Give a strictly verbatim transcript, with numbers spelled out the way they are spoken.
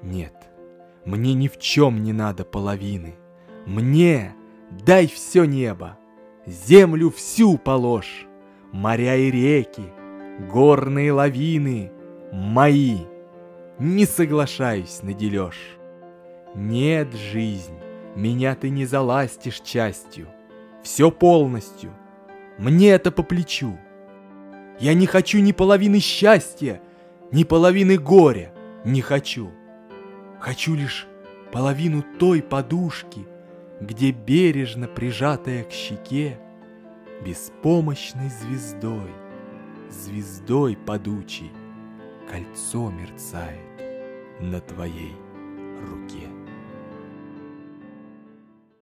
Нет, мне ни в чем не надо половины. Мне дай все небо, землю всю положь, моря и реки, горные лавины мои. Не соглашаюсь на дележ. Нет, жизнь, меня ты не заластишь частью, все полностью, мне это по плечу. Я не хочу ни половины счастья, ни половины горя, не хочу. Хочу лишь половину той подушки, где бережно прижатая к щеке беспомощной звездой, звездой падучей, кольцо мерцает на твоей руке.